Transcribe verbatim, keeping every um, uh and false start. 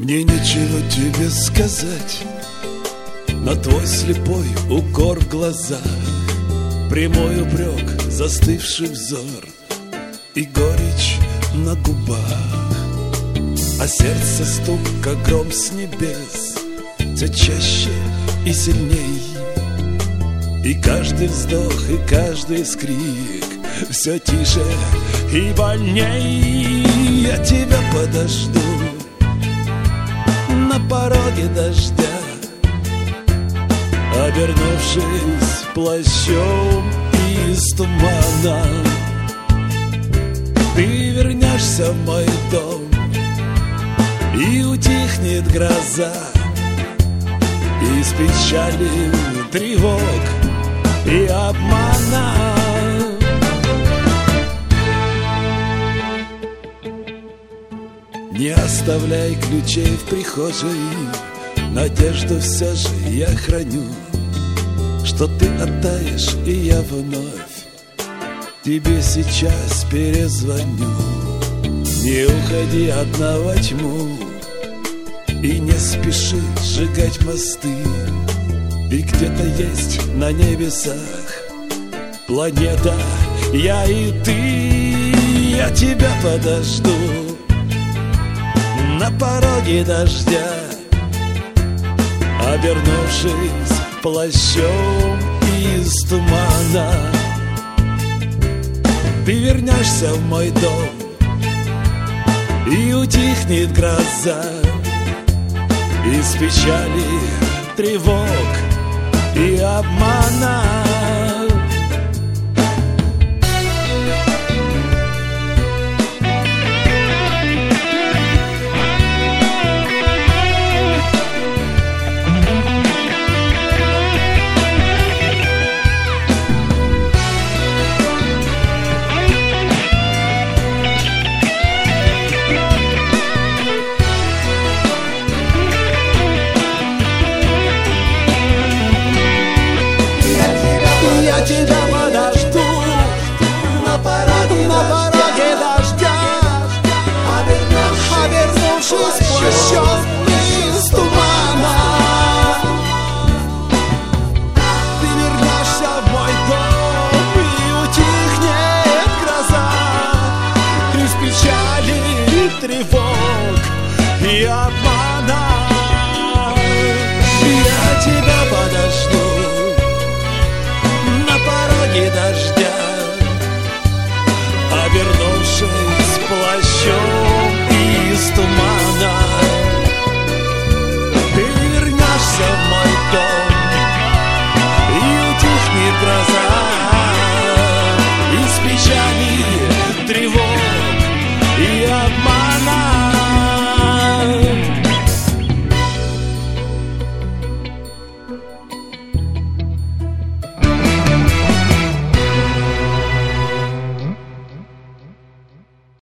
Мне нечего тебе сказать, на твой слепой укор в глазах, прямой упрек, застывший взор и горечь на губах. А сердце стук, как гром с небес, все чаще и сильней. И каждый вздох, и каждый скрик все тише и больней. Я тебя подожду на пороге дождя, обернувшись плащом из тумана. Ты вернешься в мой дом, и утихнет гроза, из печали, тревог и обмана. Не оставляй ключей в прихожей, надежду все же я храню, что ты оттаешь, и я вновь тебе сейчас перезвоню. Не уходи одна во тьму и не спеши сжигать мосты, ведь где-то есть на небесах планета я и ты. Я тебя подожду на пороге дождя, обернувшись плащом из тумана. Ты вернешься в мой дом, и утихнет гроза, из печали, тревог и обмана.